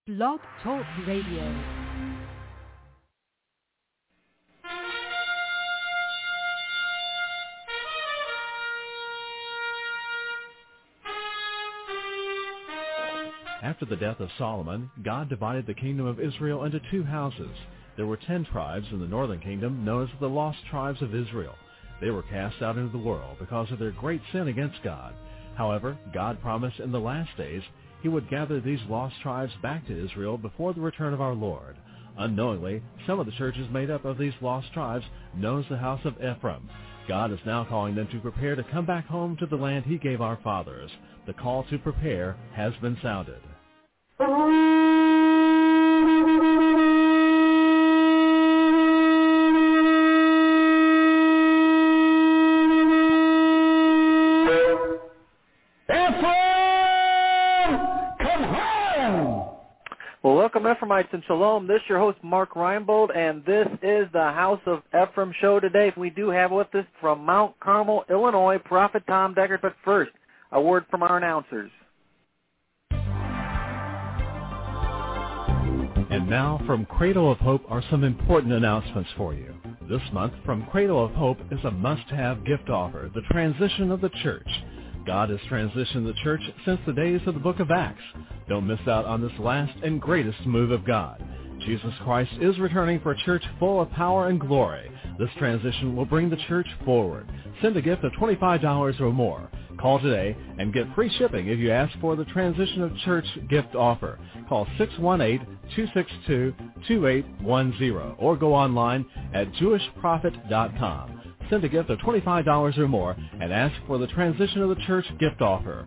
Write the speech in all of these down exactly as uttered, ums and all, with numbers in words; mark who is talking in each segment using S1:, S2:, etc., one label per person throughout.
S1: Blog Talk Radio.
S2: After the death of Solomon, God divided the kingdom of Israel into two houses. There were ten tribes in the northern kingdom known as the lost tribes of Israel. They were cast out into the world because of their great sin against God. However, God promised in the last days he would gather these lost tribes back to Israel before the return of our Lord. Unknowingly, some of the churches made up of these lost tribes known as the house of Ephraim. God is now calling them to prepare to come back home to the land he gave our fathers. The call to prepare has been sounded.
S3: Well, welcome, Ephraimites, and Shalom. This is your host, Mark Reinbold, and this is the House of Ephraim show today. We do have with us from Mount Carmel, Illinois, Prophet Tom Deckard. But first, a word from our announcers.
S2: And now, from Cradle of Hope are some important announcements for you. This month, from Cradle of Hope is a must-have gift offer, the transition of the church. God has transitioned the church since the days of the book of Acts. Don't miss out on this last and greatest move of God. Jesus Christ is returning for a church full of power and glory. This transition will bring the church forward. Send a gift of twenty-five dollars or more. Call today and get free shipping if you ask for the Transition of Church gift offer. Call six one eight, two six two, two eight one zero or go online at jewish prophet dot com. Send a gift of twenty-five dollars or more and ask for the Transition of the Church gift offer.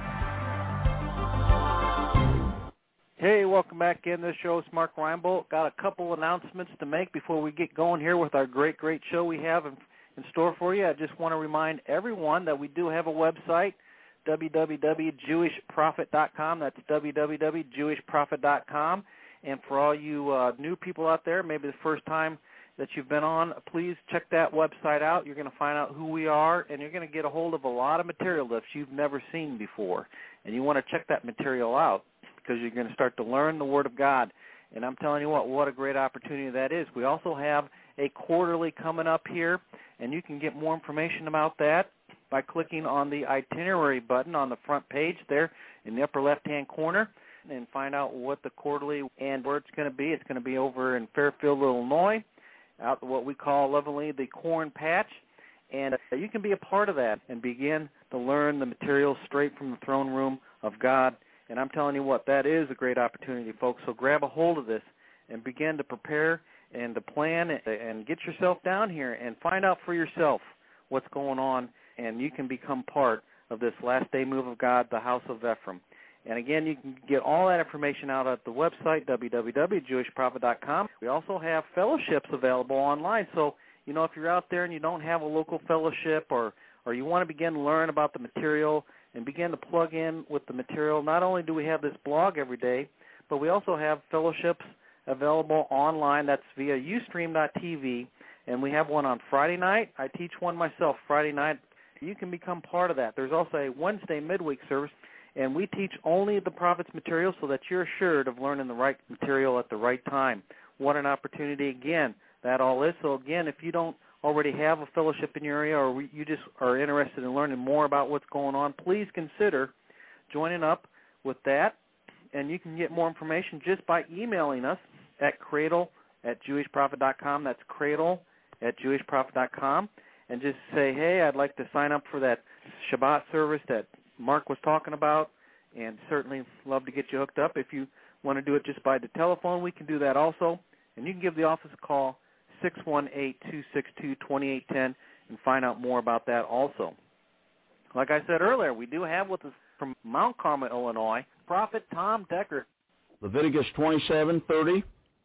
S3: Hey, welcome back in. This show is Mark Reinbold. Got a couple announcements to make before we get going here with our great, great show we have in, in store for you. I just want to remind everyone that we do have a website, w w w dot jewish prophet dot com. That's w w w dot jewish prophet dot com. And for all you uh, new people out there, maybe the first time that you've been on, please check that website out. You're going to find out who we are, and you're going to get a hold of a lot of material that you've never seen before. And you want to check that material out because you're going to start to learn the Word of God. And I'm telling you what, what a great opportunity that is. We also have a quarterly coming up here, and you can get more information about that by clicking on the itinerary button on the front page there in the upper left-hand corner and find out what the quarterly and where it's going to be. It's going to be over in Fairfield, Illinois, out what we call lovingly the Corn Patch, and uh, you can be a part of that and begin to learn the material straight from the throne room of God. And I'm telling you what, that is a great opportunity, folks. So grab a hold of this and begin to prepare and to plan and get yourself down here and find out for yourself what's going on, and you can become part of this last day move of God, the House of Ephraim. And again, you can get all that information out at the website, w w w dot jewish prophet dot com. We also have fellowships available online. So, you know, if you're out there and you don't have a local fellowship or, or you want to begin to learn about the material and begin to plug in with the material, not only do we have this blog every day, but we also have fellowships available online. That's via ustream dot t v. And we have one on Friday night. I teach one myself Friday night. You can become part of that. There's also a Wednesday midweek service. And we teach only the Prophet's material so that you're assured of learning the right material at the right time. What an opportunity, again, that all is. So, again, if you don't already have a fellowship in your area or you just are interested in learning more about what's going on, please consider joining up with that. And you can get more information just by emailing us at cradle at jewish prophet dot com. That's cradle at jewish prophet dot com. And just say, hey, I'd like to sign up for that Shabbat service that Mark was talking about, and certainly love to get you hooked up. If you want to do it just by the telephone, we can do that also. And you can give the office a call, six one eight, two six two, two eight one zero, and find out more about that also. Like I said earlier, we do have with us from Mount Carmel, Illinois, Prophet Tom Deckard.
S4: Leviticus twenty-seven, thirty,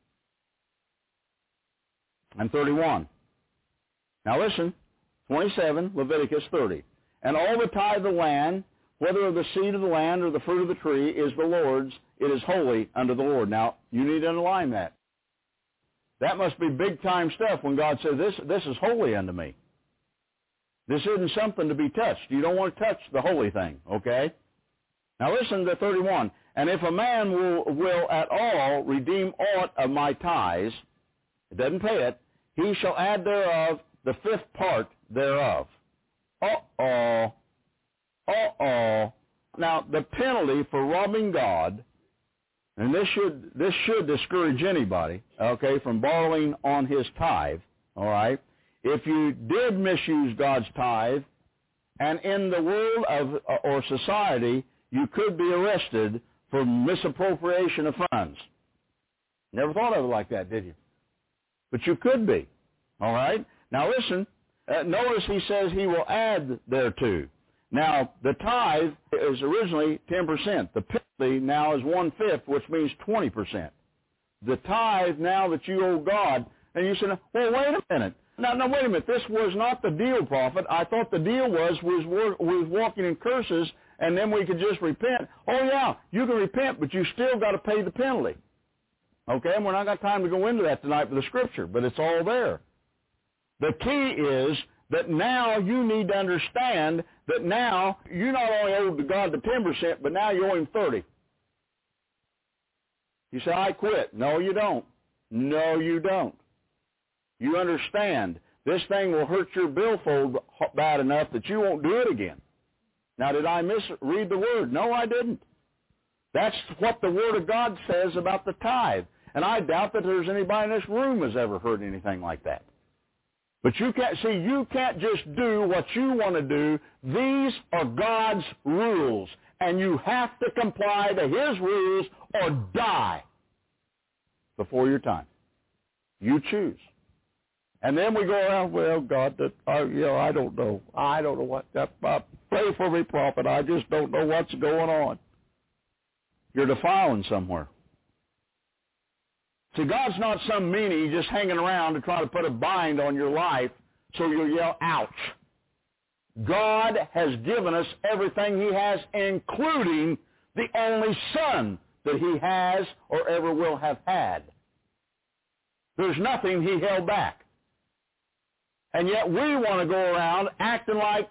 S4: and thirty-one. Now listen, twenty-seven, Leviticus thirty. And all the tithe of the land, whether of the seed of the land or the fruit of the tree, is the Lord's. It is holy unto the Lord. Now, you need to underline that. That must be big-time stuff when God says, this, this is holy unto me. This isn't something to be touched. You don't want to touch the holy thing, okay? Now listen to thirty-one. And if a man will, will at all redeem aught of my tithes, it doesn't pay it, he shall add thereof the fifth part thereof. Uh-oh. Uh-oh. Now, the penalty for robbing God, and this should this should discourage anybody, okay, from borrowing on his tithe, all right? If you did misuse God's tithe, and in the world of or society, you could be arrested for misappropriation of funds. Never thought of it like that, did you? But you could be, all right? Now listen, uh, notice he says he will add thereto. Now, the tithe is originally ten percent. The penalty now is one-fifth, which means twenty percent. The tithe now that you owe God, and you say, well, wait a minute. Now, now, wait a minute. This was not the deal, prophet. I thought the deal was was was walking in curses, and then we could just repent. Oh, yeah, you can repent, but you still got to pay the penalty. Okay, and we're not got time to go into that tonight with the Scripture, but it's all there. The key is that now you need to understand that now you not only owe to God the ten percent, but now you owe him thirty. You say, I quit. No, you don't. No, you don't. You understand this thing will hurt your billfold bad enough that you won't do it again. Now, did I misread the Word? No, I didn't. That's what the Word of God says about the tithe. And I doubt that there's anybody in this room has ever heard anything like that. But you can't, see, you can't just do what you want to do. These are God's rules, and you have to comply to his rules or die before your time. You choose. And then we go around, well, God, that, uh, you know, I don't know. I don't know what, that, uh, pray for me, prophet. I just don't know what's going on. You're defiling somewhere. See, God's not some meanie just hanging around to try to put a bind on your life so you'll yell, ouch. God has given us everything he has, including the only Son that he has or ever will have had. There's nothing he held back. And yet we want to go around acting like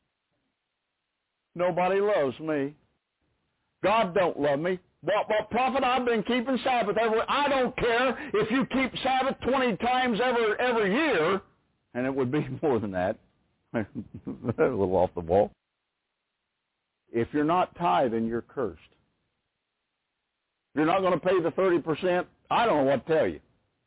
S4: nobody loves me. God don't love me. Well, well, prophet, I've been keeping Sabbath every. I don't care if you keep Sabbath twenty times every every year, and it would be more than that. A little off the wall. If you're not tithing, you're cursed. If you're not going to pay the thirty percent, I don't know what to tell you.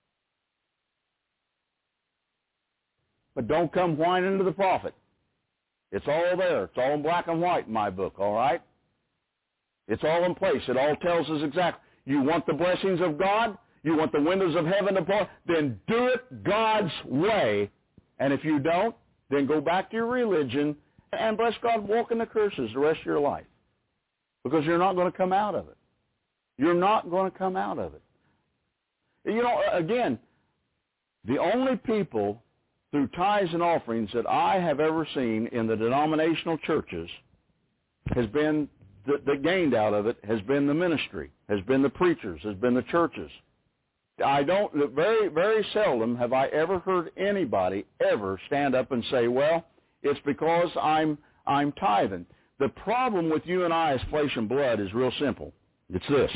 S4: But don't come whining to the prophet. It's all there. It's all in black and white in my book, all right? It's all in place. It all tells us exactly. You want the blessings of God? You want the windows of heaven to pour? Then do it God's way. And if you don't, then go back to your religion and, bless God, walk in the curses the rest of your life. Because you're not going to come out of it. You're not going to come out of it. You know, again, the only people through tithes and offerings that I have ever seen in the denominational churches has been that, that gained out of it has been the ministry, has been the preachers, has been the churches. I don't, very, very seldom have I ever heard anybody ever stand up and say, well, it's because I'm, I'm tithing. The problem with you and I as flesh and blood is real simple. It's this.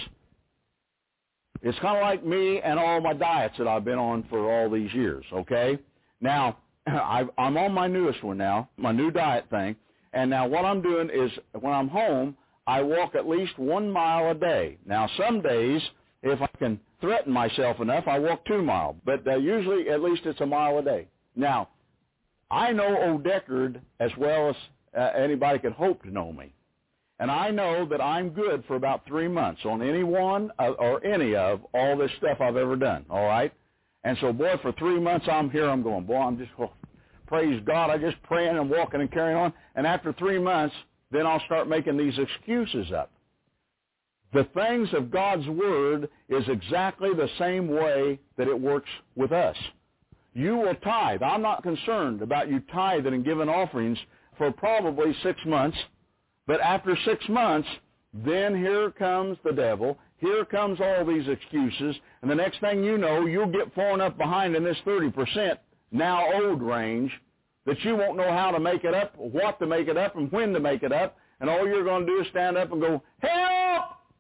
S4: It's kind of like me and all my diets that I've been on for all these years, okay? Now, I've, I'm on my newest one now, my new diet thing, and now what I'm doing is when I'm home, I walk at least one mile a day. Now, some days, if I can threaten myself enough, I walk two miles, but uh, usually at least it's a mile a day. Now, I know old Deckard as well as uh, anybody could hope to know me, and I know that I'm good for about three months on any one uh, or any of all this stuff I've ever done, all right? And so, boy, for three months I'm here, I'm going, boy, I'm just, oh, praise God, I'm just praying and walking and carrying on. And after three months, then I'll start making these excuses up. The things of God's Word is exactly the same way that it works with us. You will tithe. I'm not concerned about you tithing and giving offerings for probably six months. But after six months, then here comes the devil. Here comes all these excuses. And the next thing you know, you'll get far enough behind in this thirty percent now owed range that you won't know how to make it up, what to make it up, and when to make it up. And all you're going to do is stand up and go, help!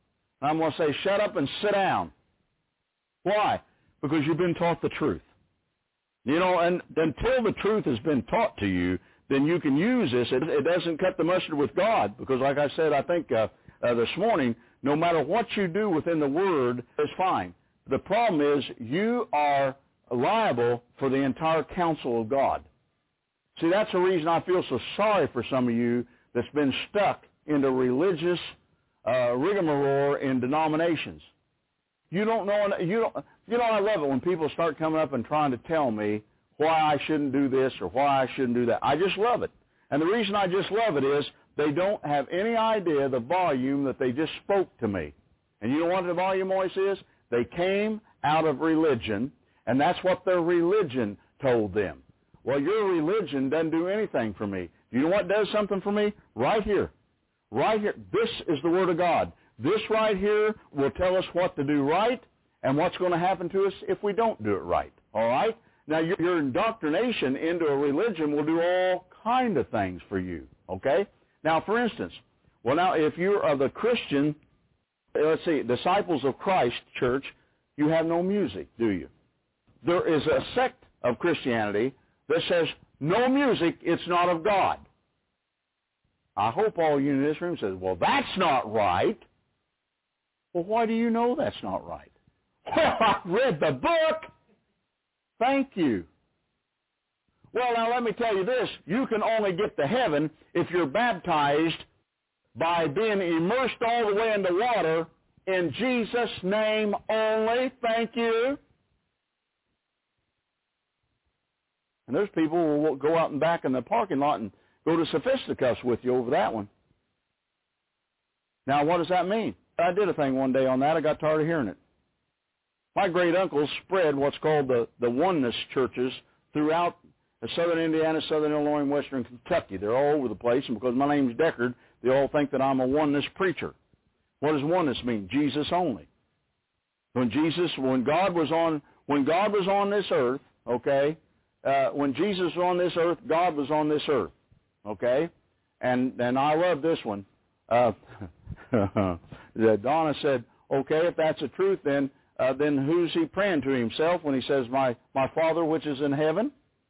S4: I'm going to say, shut up and sit down. Why? Because you've been taught the truth. You know, and until the truth has been taught to you, then you can use this. It, it doesn't cut the mustard with God, because like I said, I think uh, uh, this morning, no matter what you do within the Word is fine. The problem is you are liable for the entire counsel of God. See, that's the reason I feel so sorry for some of you that's been stuck into religious uh, rigmarole in denominations. You don't know, you don't, you know, I love it when people start coming up and trying to tell me why I shouldn't do this or why I shouldn't do that. I just love it. And the reason I just love it is they don't have any idea the volume that they just spoke to me. And you know what the volume always is? They came out of religion, and that's what their religion told them. Well, your religion doesn't do anything for me. You know what does something for me? Right here. Right here. This is the Word of God. This right here will tell us what to do right and what's going to happen to us if we don't do it right. All right? Now, your, your indoctrination into a religion will do all kind of things for you. Okay? Now, for instance, well, now, if you're of the Christian, let's see, Disciples of Christ Church, you have no music, do you? There is a sect of Christianity that says, no music, it's not of God. I hope all you in this room says, well, that's not right. Well, why do you know that's not right? Well, I read the book. Thank you. Well, now let me tell you this. You can only get to heaven if you're baptized by being immersed all the way into water in Jesus' name only. Thank you. And there's people who will go out and back in the parking lot and go to Sophisticuffs with you over that one. Now, what does that mean? I did a thing one day on that. I got tired of hearing it. My great-uncle spread what's called the, the oneness churches throughout southern Indiana, southern Illinois, and western Kentucky. They're all over the place, and because my name's Deckard, they all think that I'm a oneness preacher. What does oneness mean? Jesus only. When Jesus, when God was on, when God was on this earth, okay, uh, when Jesus was on this earth, God was on this earth, okay, and and I love this one. Uh, Donna said, okay, if that's the truth, then uh, then who's he praying to himself when he says, my my Father which is in heaven?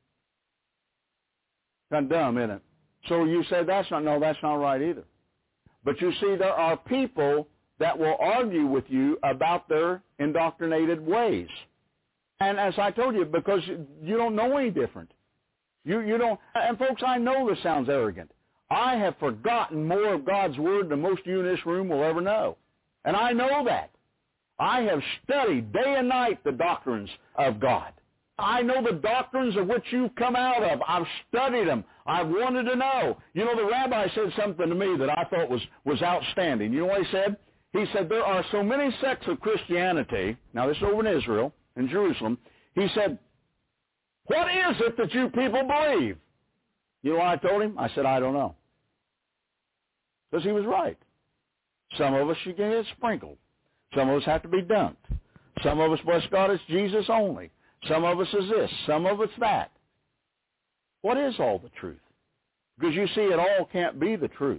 S4: Kind of dumb, isn't it? So you say that's not, no, that's not right either. But you see, there are people that will argue with you about their indoctrinated ways. And as I told you, because you don't know any different. You you don't, and folks, I know this sounds arrogant. I have forgotten more of God's Word than most of you in this room will ever know. And I know that. I have studied day and night the doctrines of God. I know the doctrines of which you've come out of. I've studied them. I've wanted to know. You know, the rabbi said something to me that I thought was, was outstanding. You know what he said? He said, there are so many sects of Christianity. Now, this is over in Israel, in Jerusalem. He said, what is it that you people believe? You know what I told him? I said, I don't know. Because he was right. Some of us should get sprinkled. Some of us have to be dunked. Some of us, bless God, it's Jesus only. Some of us is this. Some of us that. What is all the truth? Because you see, it all can't be the truth.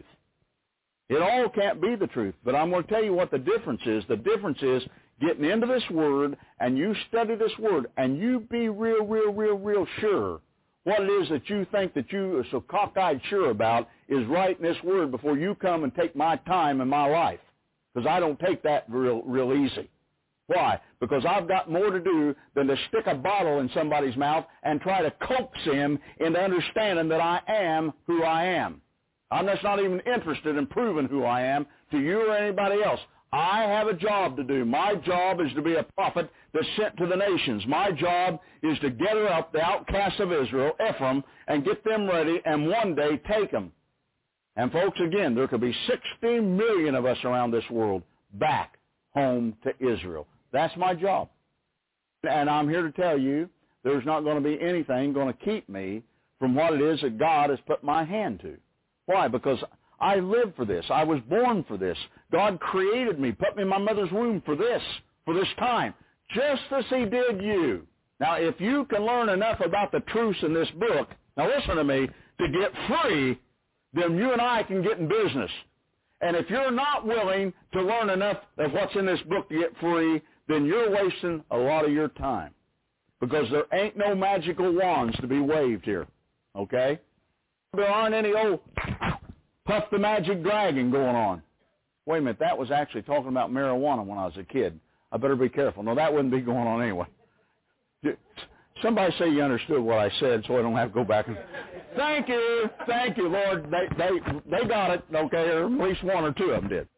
S4: It all can't be the truth. But I'm going to tell you what the difference is. The difference is getting into this Word, and you study this Word, and you be real, real, real, real sure what it is that you think that you are so cockeyed sure about is right in this Word before you come and take my time in my life. Because I don't take that real, real easy. Why? Because I've got more to do than to stick a bottle in somebody's mouth and try to coax him into understanding that I am who I am. I'm just not even interested in proving who I am to you or anybody else. I have a job to do. My job is to be a prophet that's sent to the nations. My job is to gather up the outcasts of Israel, Ephraim, and get them ready and one day take them. And folks, again, there could be sixty million of us around this world back home to Israel. That's my job. And I'm here to tell you there's not going to be anything going to keep me from what it is that God has put my hand to. Why? Because I live for this. I was born for this. God created me, put me in my mother's womb for this, for this time, just as he did you. Now, if you can learn enough about the truths in this book, now listen to me, to get free, then you and I can get in business. And if you're not willing to learn enough of what's in this book to get free, then you're wasting a lot of your time, because there ain't no magical wands to be waved here, okay? There aren't any old Puff the Magic Dragon going on. Wait a minute, that was actually talking about marijuana when I was a kid. I better be careful. No, that wouldn't be going on anyway. Somebody say you understood what I said so I don't have to go back and... Thank you, thank you, Lord. They, they, they got it, okay, or at least one or two of them did.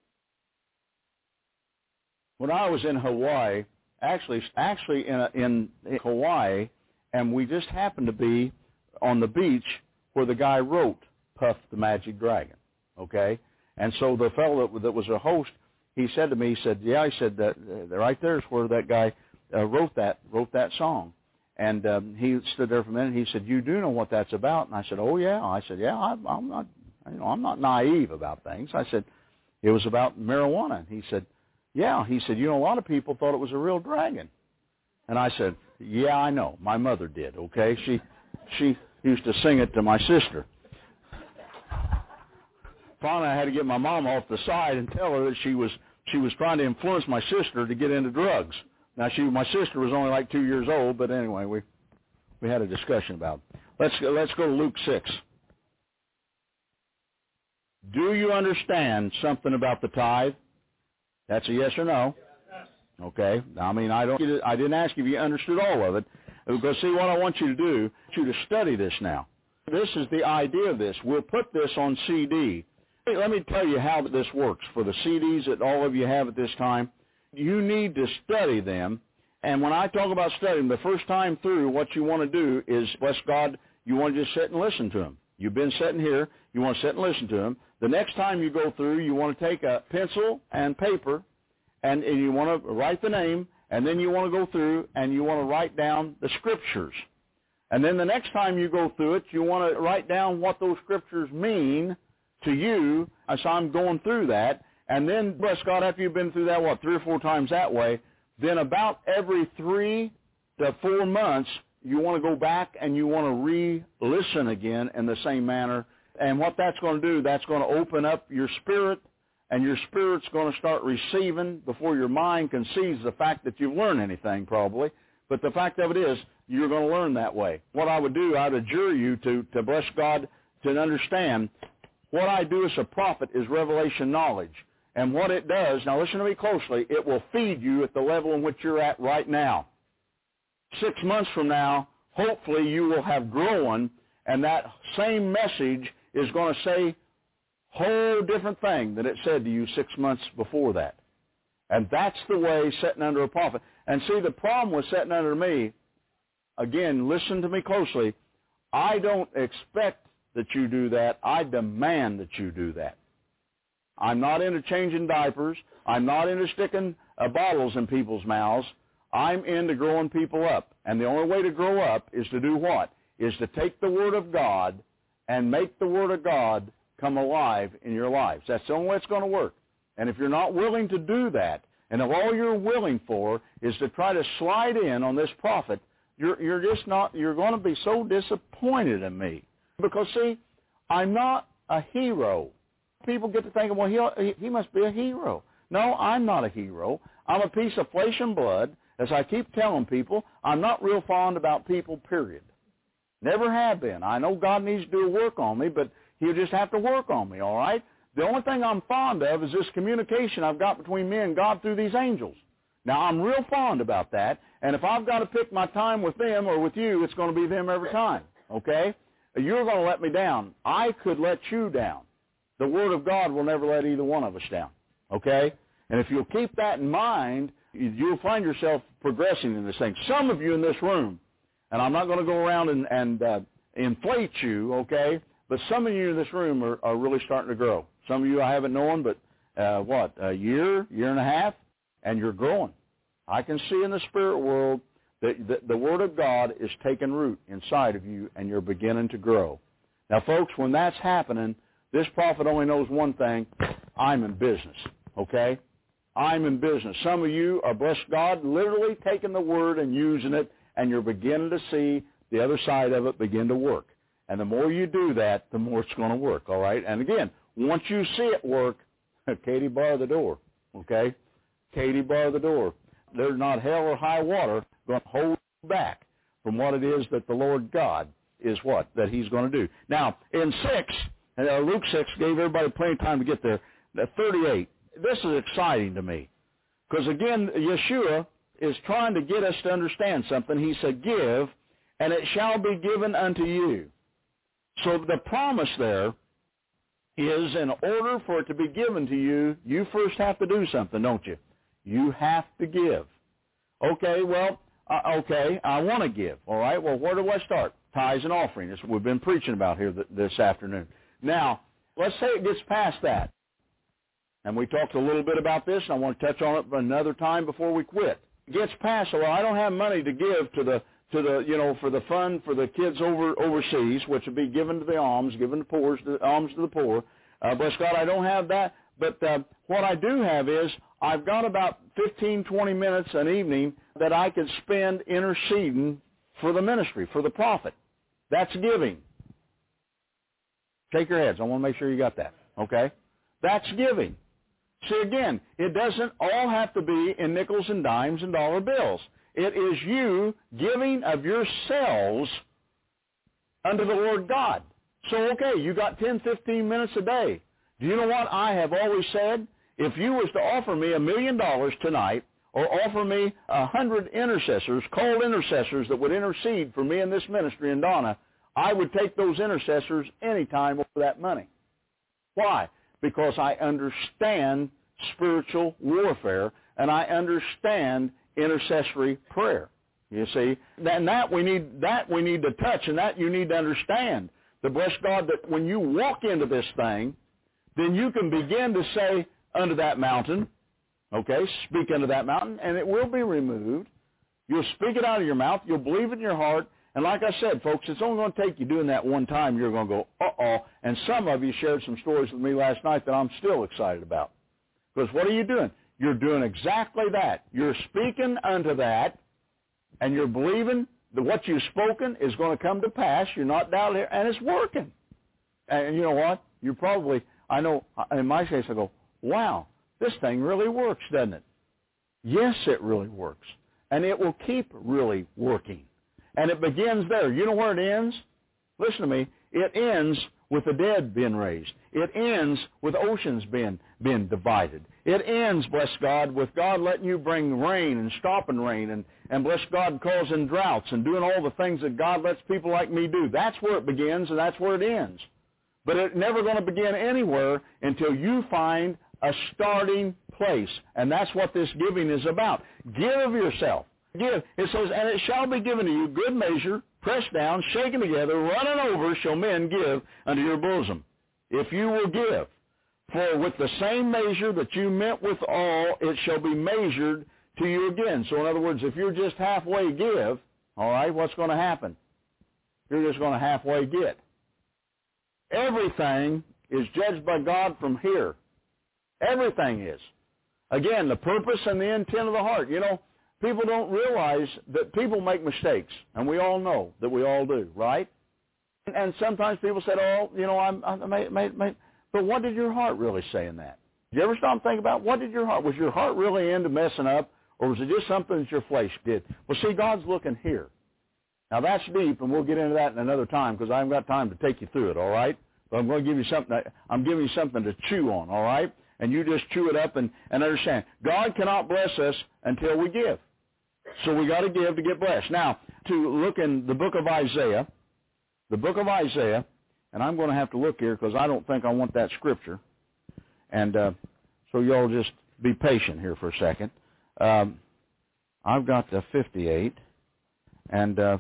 S4: When I was in Hawaii, actually, actually in, a, in Hawaii, and we just happened to be on the beach where the guy wrote Puff the Magic Dragon, okay? And so the fellow that, that was a host, he said to me, he said, yeah, he said, that uh, right there is where that guy uh, wrote that wrote that song. And um, he stood there for a minute, and he said, you do know what that's about? And I said, oh, yeah. I said, yeah, I, I'm not, you know, I'm not naive about things. I said, it was about marijuana. And he said, yeah. He said, you know, a lot of people thought it was a real dragon. And I said, yeah, I know. My mother did, okay? She she used to sing it to my sister. Finally, I had to get my mom off the side and tell her that she was she was trying to influence my sister to get into drugs. Now, she my sister was only like two years old, but anyway, we we had a discussion about it. Let's let's go to Luke six. Do you understand something about the tithe? That's a yes or no. Okay. I mean, I don't. I didn't ask if you understood all of it, because see, what I want you to do, I want you to study this now. This is the idea of this. We'll put this on C D. Let me tell you how this works for the C Ds that all of you have at this time. You need to study them. And when I talk about studying, the first time through, what you want to do is, bless God, you want to just sit and listen to them. You've been sitting here. You want to sit and listen to them. The next time you go through, you want to take a pencil and paper, and, and you want to write the name, and then you want to go through and you want to write down the scriptures. And then the next time you go through it, you want to write down what those scriptures mean to you. As I'm going through that. And then, bless God, after you've been through that, what, three or four times that way, then about every three to four months, you want to go back and you want to re-listen again in the same manner. And what that's going to do, that's going to open up your spirit, and your spirit's going to start receiving before your mind conceives the fact that you've learned anything, probably. But the fact of it is, you're going to learn that way. What I would do, I'd adjure you to, to bless God, to understand what I do as a prophet is revelation knowledge. And what it does, now listen to me closely, it will feed you at the level in which you're at right now. Six months from now, hopefully you will have grown, and that same message is going to say a whole different thing than it said to you six months before that. And that's the way sitting under a prophet. And see, the problem with sitting under me, again, listen to me closely, I don't expect that you do that. I demand that you do that. I'm not into changing diapers. I'm not into sticking uh, bottles in people's mouths. I'm into growing people up. And the only way to grow up is to do what? Is to take the Word of God and make the Word of God come alive in your lives. That's the only way it's going to work. And if you're not willing to do that, and if all you're willing for is to try to slide in on this prophet, you're, you're just not, you're going to be so disappointed in me. Because, see, I'm not a hero. People get to thinking, well, he, he must be a hero. No, I'm not a hero. I'm a piece of flesh and blood. As I keep telling people, I'm not real fond about people, period. Never have been. I know God needs to do a work on me, but he'll just have to work on me, all right? The only thing I'm fond of is this communication I've got between me and God through these angels. Now, I'm real fond about that, and if I've got to pick my time with them or with you, it's going to be them every time, okay? You're going to let me down. I could let you down. The Word of God will never let either one of us down, okay? And if you'll keep that in mind, you'll find yourself progressing in this thing. Some of you in this room, and I'm not going to go around and, and uh, inflate you, okay, but some of you in this room are, are really starting to grow. Some of you I haven't known, but uh, what, a year, year and a half, and you're growing. I can see in the spirit world that the, the Word of God is taking root inside of you, and you're beginning to grow. Now, folks, when that's happening, this prophet only knows one thing. I'm in business, okay? I'm in business. Some of you are, bless God, literally taking the Word and using it, and you're beginning to see the other side of it begin to work. And the more you do that, the more it's going to work, all right? And again, once you see it work, Katie, bar the door, okay? Katie, bar the door. There's not hell or high water going to hold you back from what it is that the Lord God is what? That he's going to do. Now, in six, uh, Luke six gave everybody plenty of time to get there. thirty-eight, this is exciting to me. Because, again, Yeshua is trying to get us to understand something. He said, give, and it shall be given unto you. So the promise there is in order for it to be given to you, you first have to do something, don't you? You have to give. Okay, well, uh, okay, I want to give. All right, well, where do I start? Tithes and offering. That's what we've been preaching about here th- this afternoon. Now, let's say it gets past that. And we talked a little bit about this, and I want to touch on it another time before we quit. It gets past, well, I don't have money to give to the, to the, you know, for the fund for the kids over overseas, which would be given to the alms, given to poor, the alms to the poor. Uh, bless God, I don't have that. But uh, what I do have is I've got about fifteen, twenty minutes an evening that I could spend interceding for the ministry, for the prophet. That's giving. Shake your heads. I want to make sure you got that. Okay? That's giving. See, again, it doesn't all have to be in nickels and dimes and dollar bills. It is you giving of yourselves unto the Lord God. So, okay, you got ten, fifteen minutes a day. Do you know what I have always said? If you was to offer me a million dollars tonight, or offer me a hundred intercessors, called intercessors that would intercede for me in this ministry in Donna, I would take those intercessors anytime over that money. Why? Because I understand spiritual warfare, and I understand intercessory prayer. You see, and that we need that we need to touch, and that you need to understand. The bless God that when you walk into this thing, then you can begin to say unto that mountain, okay, speak unto that mountain, and it will be removed. You'll speak it out of your mouth. You'll believe it in your heart. And like I said, folks, it's only going to take you doing that one time. You're going to go, uh-oh. And some of you shared some stories with me last night that I'm still excited about. Because what are you doing? You're doing exactly that. You're speaking unto that, and you're believing that what you've spoken is going to come to pass. You're not doubting it, and it's working. And you know what? You're probably, I know, in my case, I go, wow, this thing really works, doesn't it? Yes, it really works. And it will keep really working. And it begins there. You know where it ends? Listen to me. It ends with the dead being raised. It ends with oceans being, being divided. It ends, bless God, with God letting you bring rain and stopping rain and, and bless God, causing droughts and doing all the things that God lets people like me do. That's where it begins and that's where it ends. But it's never going to begin anywhere until you find a starting place. And that's what this giving is about. Give of yourself. Give. It says, and it shall be given to you, good measure, pressed down, shaken together, running over, shall men give unto your bosom, if you will give. For with the same measure that you meant withal, it shall be measured to you again. So in other words, if you're just halfway give, all right, what's going to happen? You're just going to halfway get. Everything is judged by God from here. Everything is. Again, the purpose and the intent of the heart. You know, people don't realize that people make mistakes, and we all know that we all do, right? And, and sometimes people say, oh, you know, I'm, I made, made, made. But what did your heart really say in that? Did you ever stop and think about what did your heart, was your heart really into messing up, or was it just something that your flesh did? Well, see, God's looking here. Now, that's deep, and we'll get into that in another time because I haven't got time to take you through it, all right? But I'm going to give you something, I'm giving you something to chew on, all right? And you just chew it up and, and understand. God cannot bless us until we give. So we got to give to get blessed. Now, to look in the book of Isaiah, the book of Isaiah, and I'm going to have to look here because I don't think I want that scripture. And uh, so y'all just be patient here for a second. Um, I've got the fifty-eight. And, uh,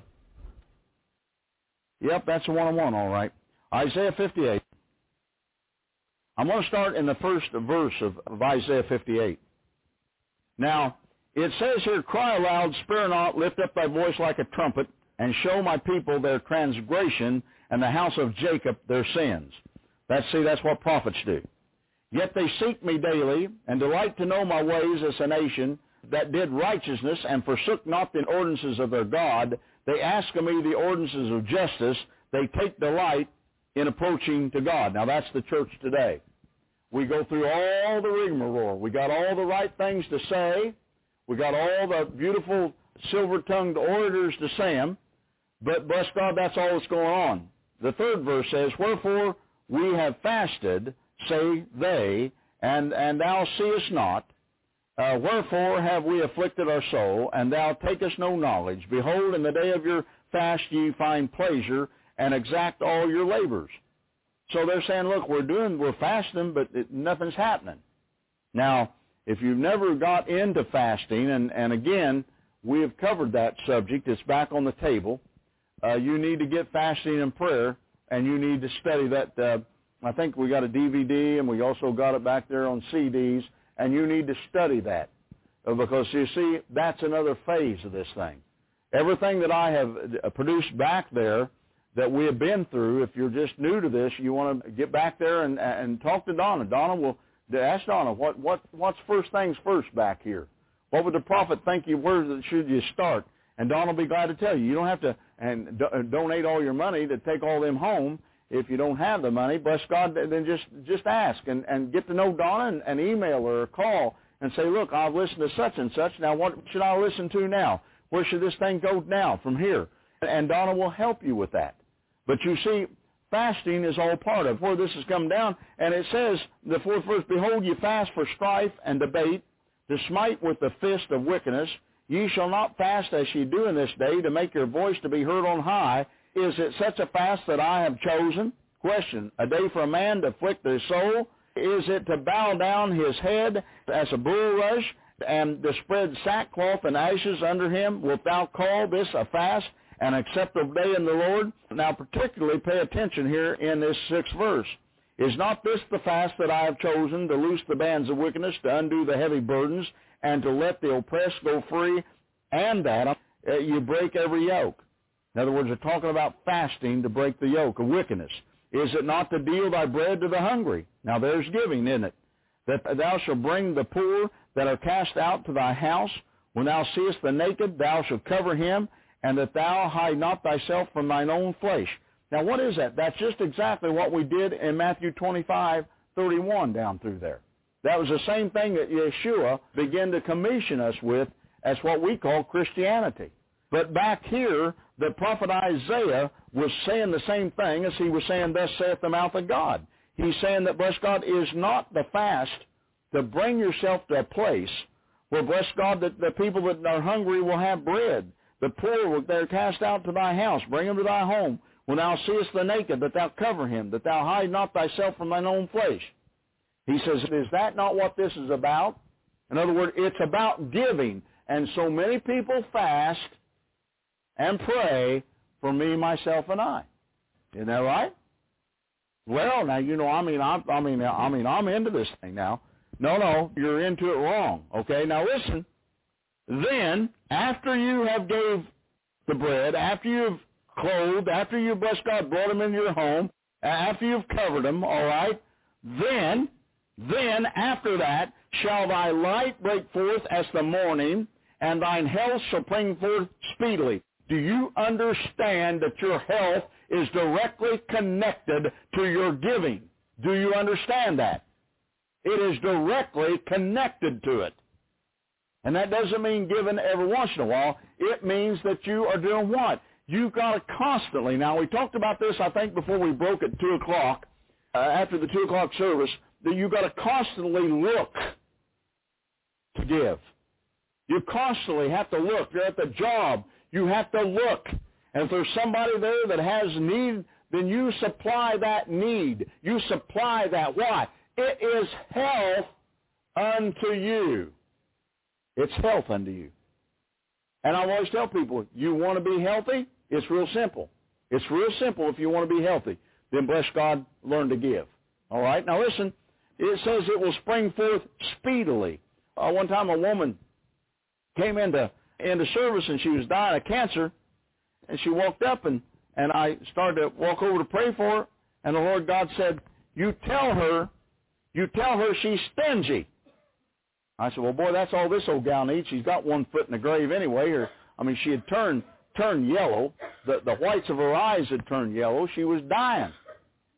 S4: yep, that's the one I want, all right. Isaiah fifty-eight. I'm going to start in the first verse of, of Isaiah fifty-eight. Now, it says here, cry aloud, spare not, lift up thy voice like a trumpet, and show my people their transgression, and the house of Jacob their sins. That's, see, that's what prophets do. Yet they seek me daily, and delight to know my ways as a nation that did righteousness, and forsook not the ordinances of their God. They ask of me the ordinances of justice. They take delight in approaching to God. Now, that's the church today. We go through all the rigmarole. We got all the right things to say. We got all the beautiful silver-tongued orators to say them. But, bless God, that's all that's going on. The third verse says, Wherefore we have fasted, say they, and, and thou seest not. Uh, Wherefore have we afflicted our soul, and thou takest no knowledge. Behold, in the day of your fast ye find pleasure, and exact all your labors. So they're saying, look, we're doing, we're fasting, but it, nothing's happening. Now, if you've never got into fasting, and, and again, we have covered that subject. It's back on the table. Uh, you need to get fasting and prayer, and you need to study that. Uh, I think we got a D V D, and we also got it back there on C Ds, and you need to study that. Uh, because, you see, that's another phase of this thing. Everything that I have produced back there that we have been through, if you're just new to this, you want to get back there and, and talk to Donna. Donna will ask Donna, what, what, what's first things first back here? What would the prophet think you, where should you start? And Donna will be glad to tell you. You don't have to and do, donate all your money to take all them home if you don't have the money. Bless God, then just, just ask and, and get to know Donna and, and email her or call and say, look, I've listened to such and such. Now what should I listen to now? Where should this thing go now from here? And Donna will help you with that. But you see, fasting is all part of where this has come down. And it says, the fourth verse, Behold, ye fast for strife and debate, to smite with the fist of wickedness. Ye shall not fast as ye do in this day, to make your voice to be heard on high. Is it such a fast that I have chosen? Question, a day for a man to afflict his soul? Is it to bow down his head as a bulrush, and to spread sackcloth and ashes under him? Wilt thou call this a fast, an acceptable day in the Lord? Now particularly pay attention here in this sixth verse. Is not this the fast that I have chosen, to loose the bands of wickedness, to undo the heavy burdens, and to let the oppressed go free, and that uh, you break every yoke? In other words, they're talking about fasting to break the yoke of wickedness. Is it not to deal thy bread to the hungry? Now there's giving, isn't it? That thou shalt bring the poor that are cast out to thy house. When thou seest the naked, thou shalt cover him, and that thou hide not thyself from thine own flesh. Now what is that? That's just exactly what we did in Matthew twenty-five thirty-one down through there. That was the same thing that Yeshua began to commission us with as what we call Christianity. But back here, the prophet Isaiah was saying the same thing as he was saying, Thus saith the mouth of God. He's saying that, bless God, is not the fast to bring yourself to a place where, bless God, that the people that are hungry will have bread. The poor, they're cast out to thy house. Bring them to thy home. When thou seest the naked, that thou cover him, that thou hide not thyself from thine own flesh. He says, is that not what this is about? In other words, it's about giving. And so many people fast and pray for me, myself, and I. Isn't that right? Well, now, you know, I mean, I, I mean, I mean, I'm into this thing now. No, no, you're into it wrong. Okay, now listen. Then, after you have gave the bread, after you've clothed, after you, bless God, brought them into your home, after you've covered them, all right, then, then after that shall thy light break forth as the morning, and thine health shall bring forth speedily. Do you understand that your health is directly connected to your giving? Do you understand that? It is directly connected to it. And that doesn't mean giving every once in a while. It means that you are doing what? You've got to constantly. Now, we talked about this, I think, before we broke at two o'clock, uh, after the two o'clock service, that you've got to constantly look to give. You constantly have to look. You're at the job. You have to look. And if there's somebody there that has need, then you supply that need. You supply that. Why? It is health unto you. It's health unto you. And I always tell people, you want to be healthy? It's real simple. It's real simple if you want to be healthy. Then bless God, learn to give. All right? Now listen, it says it will spring forth speedily. Uh, one time a woman came into into service and she was dying of cancer, and she walked up and, and I started to walk over to pray for her, and the Lord God said, you tell her, you tell her she's stingy. I said, well, boy, that's all this old gal needs. She's got one foot in the grave anyway. Or, I mean, she had turned turned yellow. The, the whites of her eyes had turned yellow. She was dying.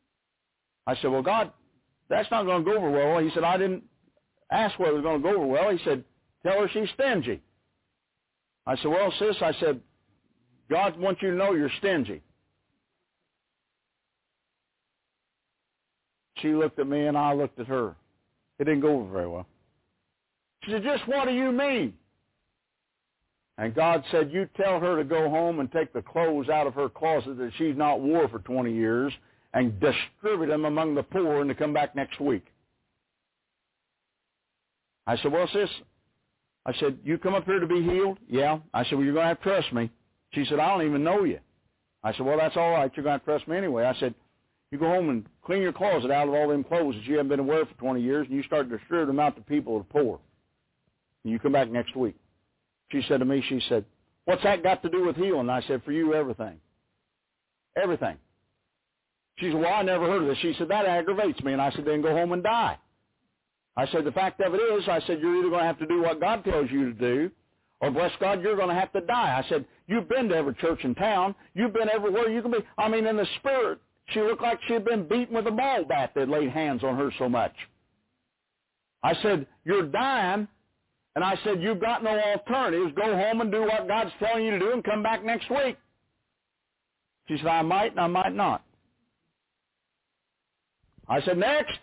S4: I said, well, God, that's not going to go over well. He said, I didn't ask whether it was going to go over well. He said, tell her she's stingy. I said, well, sis, I said, God wants you to know you're stingy. She looked at me and I looked at her. It didn't go over very well. She said, just what do you mean? And God said, you tell her to go home and take the clothes out of her closet that she's not wore for twenty years and distribute them among the poor and to come back next week. I said, well, sis, I said, you come up here to be healed? Yeah. I said, well, you're going to have to trust me. She said, I don't even know you. I said, well, that's all right. You're going to have to trust me anyway. I said, you go home and clean your closet out of all them clothes that you haven't been wearing for twenty years, and you start distributing them out to people that are poor. And you come back next week. She said to me, she said, what's that got to do with healing? And I said, for you, everything. Everything. She said, well, I never heard of this. She said, that aggravates me. And I said, then go home and die. I said, the fact of it is, I said, you're either going to have to do what God tells you to do, or bless God, you're going to have to die. I said, you've been to every church in town. You've been everywhere you can be. I mean, in the spirit, she looked like she had been beaten with a ball bat that laid hands on her so much. I said, you're dying. And I said, you've got no alternatives. Go home and do what God's telling you to do and come back next week. She said, I might and I might not. I said, next.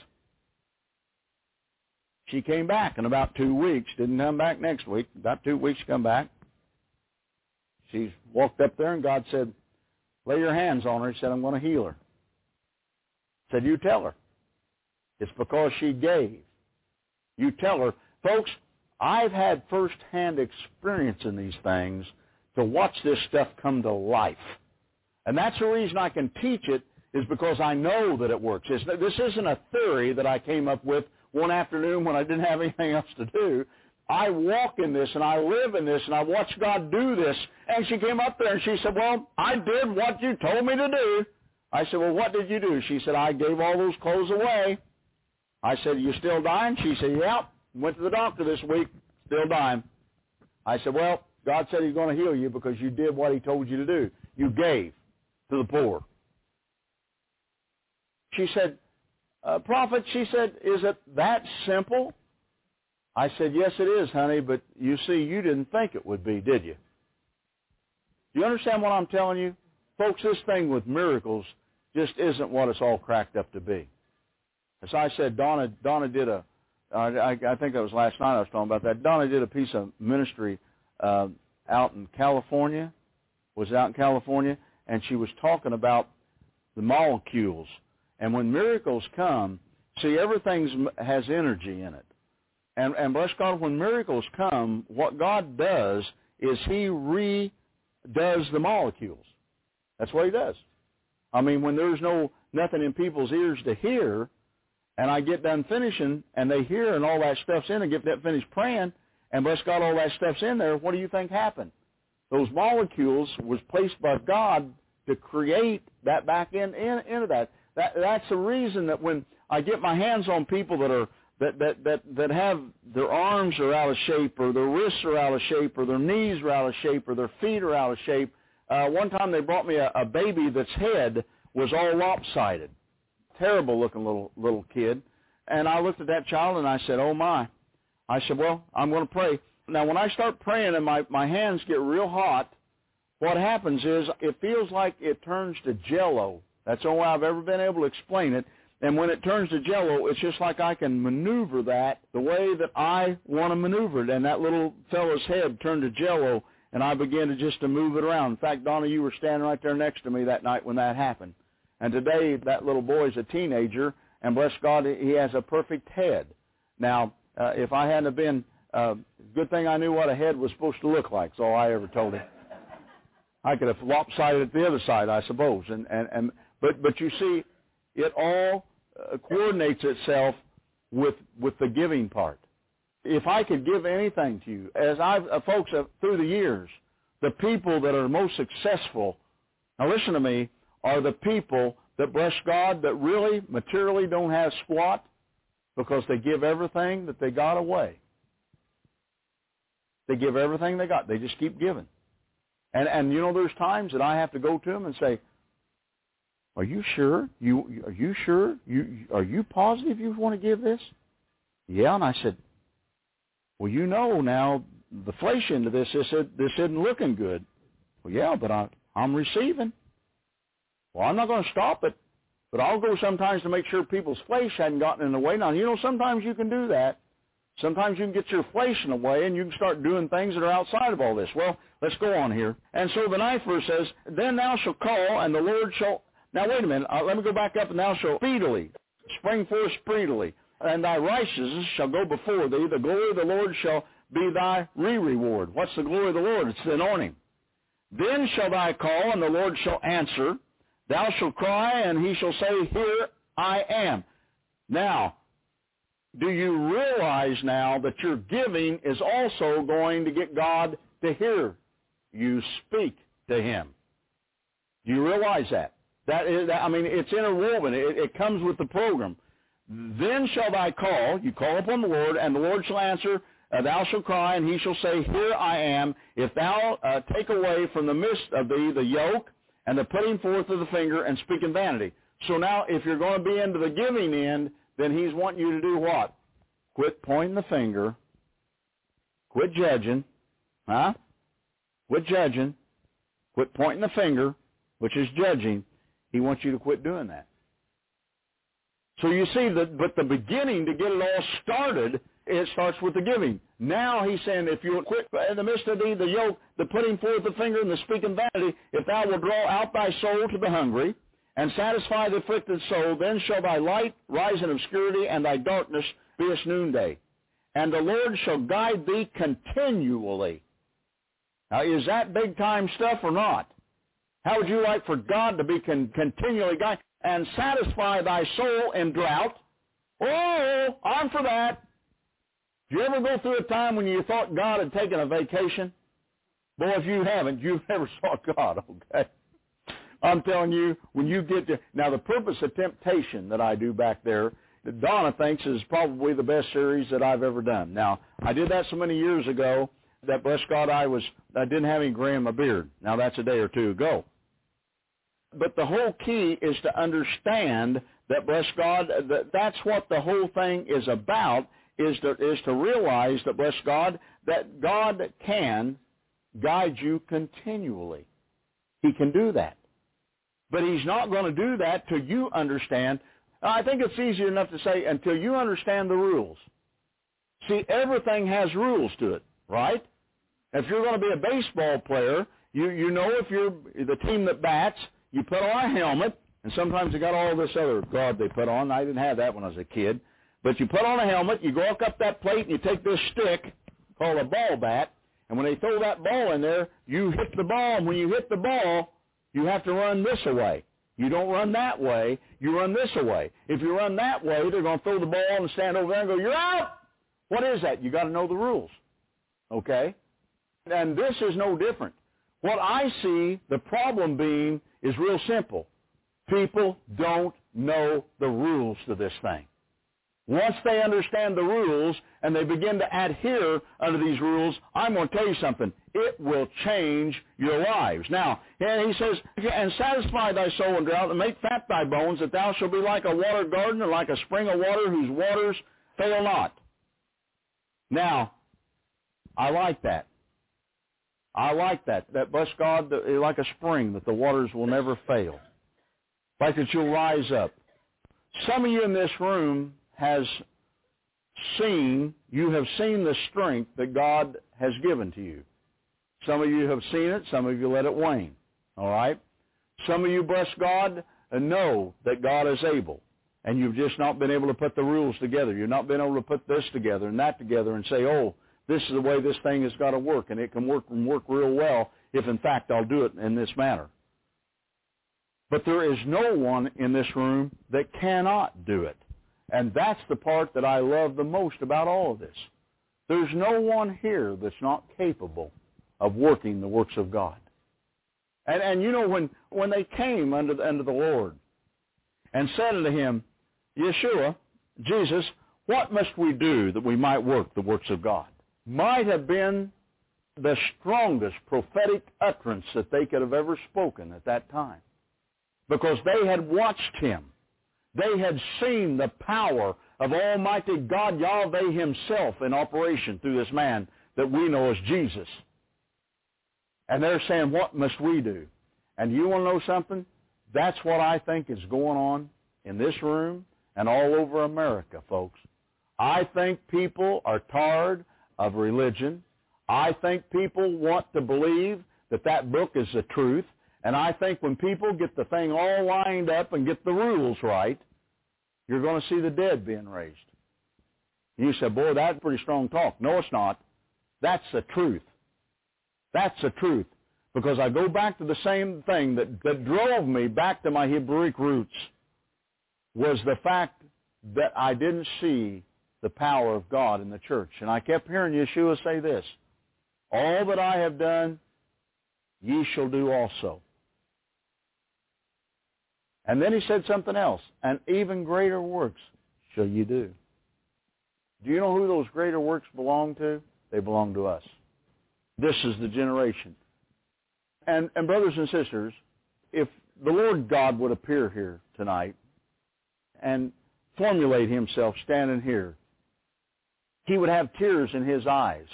S4: She came back in about two weeks. Didn't come back next week. About two weeks to come back. She walked up there and God said, lay your hands on her. He said, I'm going to heal her. Said, you tell her. It's because she gave. You tell her. Folks, I've had first-hand experience in these things to watch this stuff come to life. And that's the reason I can teach it, is because I know that it works. It's, this isn't a theory that I came up with one afternoon when I didn't have anything else to do. I walk in this and I live in this and I watch God do this. And she came up there and she said, well, I did what you told me to do. I said, well, what did you do? She said, I gave all those clothes away. I said, you still dying? She said, yeah. Went to the doctor this week, still dying. I said, well, God said he's going to heal you because you did what he told you to do. You gave to the poor. She said, uh, prophet, she said, is it that simple? I said, yes, it is, honey, but you see, you didn't think it would be, did you? Do you understand what I'm telling you? Folks, this thing with miracles just isn't what it's all cracked up to be. As I said, Donna, Donna did a, I, I think that was last night I was talking about that. Donna did a piece of ministry uh, out in California, was out in California, and she was talking about the molecules. And when miracles come, see, everything has energy in it. And, and bless God, when miracles come, what God does is he redoes the molecules. That's what he does. I mean, when there's no nothing in people's ears to hear, and I get done finishing, and they hear, and all that stuff's in, and get that finished praying, and bless God, all that stuff's in there, what do you think happened? Those molecules was placed by God to create that back in, in into that. That that's the reason that when I get my hands on people that are that that that that have their arms are out of shape, or their wrists are out of shape, or their knees are out of shape, or their feet are out of shape. Uh, one time they brought me a, a baby that's head was all lopsided, terrible looking little little kid, and I looked at that child and I said, "Oh my!" I said, "Well, I'm going to pray." Now, when I start praying and my my hands get real hot, what happens is it feels like it turns to Jell-O. That's the only way I've ever been able to explain it. And when it turns to Jell-O, it's just like I can maneuver that the way that I want to maneuver it. And that little fellow's head turned to Jell-O, and I began to just to move it around. In fact, Donna, you were standing right there next to me that night when that happened. And today, that little boy's a teenager, and bless God, he has a perfect head. Now, uh, if I hadn't have been, uh, good thing I knew what a head was supposed to look like. That's all I ever told him. I could have lopsided it the other side, I suppose. And, and, and but but you see, it all uh, coordinates itself with with the giving part. If I could give anything to you, as I've uh, folks uh, through the years, the people that are most successful, now listen to me, are the people that bless God that really materially don't have squat because they give everything that they got away. They give everything they got. They just keep giving. And, and you know, there's times that I have to go to them and say, are you sure? You Are you sure? You Are you positive you want to give this? Yeah, and I said, well, you know now, the flesh into this, this, this isn't looking good. Well, yeah, but I, I'm receiving. Well, I'm not going to stop it, but I'll go sometimes to make sure people's flesh hadn't gotten in the way. Now, you know, sometimes you can do that. Sometimes you can get your flesh in the way, and you can start doing things that are outside of all this. Well, let's go on here. And so the ninth verse says, then thou shalt call, and the Lord shall... Now, wait a minute. Uh, let me go back up, and thou shalt speedily, spring forth speedily, and thy righteousness shall go before thee. The glory of the Lord shall be thy re-reward. What's the glory of the Lord? It's the anointing. Then shall thou call, and the Lord shall answer. Thou shalt cry, and he shall say, here I am. Now, do you realize now that your giving is also going to get God to hear you speak to him? Do you realize that? That is, I mean, it's interwoven. It, it comes with the program. Then shall thou call, you call upon the Lord, and the Lord shall answer, uh, thou shalt cry, and he shall say, here I am. If thou uh, take away from the midst of thee the yoke, and the putting forth of the finger, and speaking vanity. So now, if you're going to be into the giving end, then he's wanting you to do what? Quit pointing the finger. Quit judging. Huh? Quit judging. Quit pointing the finger, which is judging. He wants you to quit doing that. So you see, that, but the beginning to get it all started, it starts with the giving. Now he's saying, if you quit in the midst of thee the yoke, the putting forth the finger, and the speaking vanity, if thou wilt draw out thy soul to the hungry, and satisfy the afflicted soul, then shall thy light rise in obscurity, and thy darkness be as noonday. And the Lord shall guide thee continually. Now, is that big-time stuff or not? How would you like for God to be con- continually guiding and satisfy thy soul in drought? Oh, I'm for that. Did you ever go through a time when you thought God had taken a vacation? Boy, if you haven't, you've never saw God, okay? I'm telling you, when you get to... Now, the Purpose of Temptation that I do back there, that Donna thinks is probably the best series that I've ever done. Now, I did that so many years ago that, bless God, I was I didn't have any gray in my beard. Now, that's a day or two ago. But the whole key is to understand that, bless God, that that's what the whole thing is about, is to, is to realize that, bless God, that God can guide you continually. He can do that. But he's not going to do that till you understand. I think it's easy enough to say until you understand the rules. See, everything has rules to it, right? If you're going to be a baseball player, you, you know if you're the team that bats, you put on a helmet, and sometimes they got all this other garb they put on. I didn't have that when I was a kid. But you put on a helmet, you walk up that plate, and you take this stick called a ball bat, and when they throw that ball in there, you hit the ball, and when you hit the ball, you have to run this away. You don't run that way. You run this away. If you run that way, they're going to throw the ball and stand over there and go, you're out. What is that? You got to know the rules. Okay? And this is no different. What I see the problem being is real simple. People don't know the rules to this thing. Once they understand the rules and they begin to adhere under these rules, I'm going to tell you something. It will change your lives. Now, and he says, and satisfy thy soul in drought, and make fat thy bones, that thou shalt be like a watered garden, and like a spring of water whose waters fail not. Now, I like that. I like that. That, bless God, like a spring, that the waters will never fail. Like that you'll rise up. Some of you in this room has seen, you have seen the strength that God has given to you. Some of you have seen it. Some of you let it wane. All right? Some of you, bless God, know that God is able. And you've just not been able to put the rules together. You've not been able to put this together and that together and say, oh, this is the way this thing has got to work. And it can work and work real well if, in fact, I'll do it in this manner. But there is no one in this room that cannot do it. And that's the part that I love the most about all of this. There's no one here that's not capable of working the works of God. And, and you know, when, when they came under the, under the Lord and said unto him, Yeshua, Jesus, what must we do that we might work the works of God? Might have been the strongest prophetic utterance that they could have ever spoken at that time. because they had watched him. They had seen the power of Almighty God, Yahweh himself, in operation through this man that we know as Jesus. And they're saying, what must we do? And you want to know something? That's what I think is going on in this room and all over America, folks. I think people are tired of religion. I think people want to believe that that book is the truth. And I think when people get the thing all lined up and get the rules right, you're going to see the dead being raised. You say, boy, that's pretty strong talk. No, it's not. That's the truth. That's the truth. Because I go back to the same thing that, that drove me back to my Hebraic roots was the fact that I didn't see the power of God in the church. And I kept hearing Yeshua say this, all that I have done, ye shall do also. And then he said something else, and even greater works shall you do. Do you know who those greater works belong to? They belong to us. This is the generation. And, and brothers and sisters, if the Lord God would appear here tonight and formulate himself standing here, he would have tears in his eyes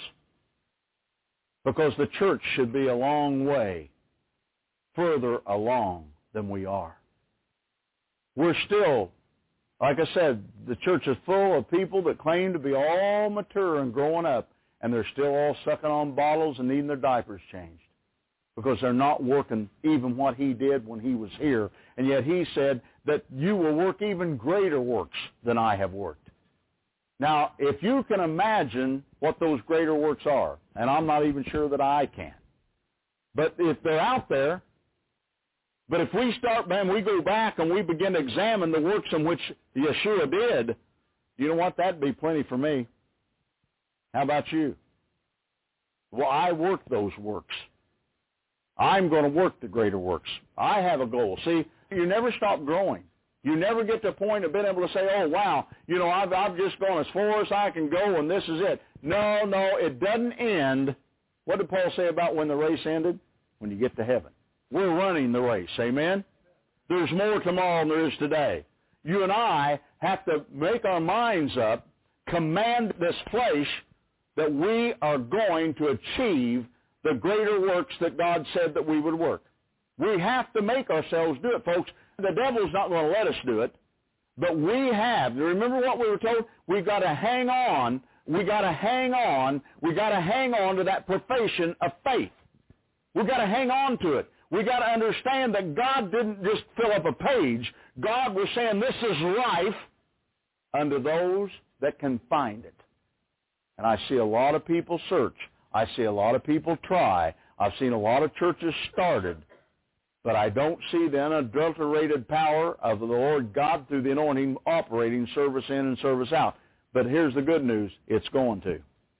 S4: because the church should be a long way further along than we are. We're still, like I said, the church is full of people that claim to be all mature and growing up, and they're still all sucking on bottles and needing their diapers changed because they're not working even what he did when he was here. And yet he said that you will work even greater works than I have worked. Now, if you can imagine what those greater works are, and I'm not even sure that I can, but if they're out there, but if we start, man, we go back and we begin to examine the works in which Yeshua did, you know what? That'd be plenty for me. How about you? Well, I work those works. I'm going to work the greater works. I have a goal. See, you never stop growing. You never get to a point of being able to say, oh, wow, you know, I've, I've just gone as far as I can go and this is it. No, no, it doesn't end. What did Paul say about when the race ended? When you get to heaven. We're running the race, amen? There's more tomorrow than there is today. You and I have to make our minds up, command this flesh that we are going to achieve the greater works that God said that we would work. We have to make ourselves do it, folks. The devil's not going to let us do it, but we have. Remember what we were told? We've got to hang on. We've got to hang on. We've got to hang on to that profession of faith. We've got to hang on to it. We got to understand that God didn't just fill up a page. God was saying this is life unto those that can find it. And I see a lot of people search. I see a lot of people try. I've seen a lot of churches started. But I don't see the unadulterated power of the Lord God through the anointing operating service in and service out. But here's the good news. It's going to.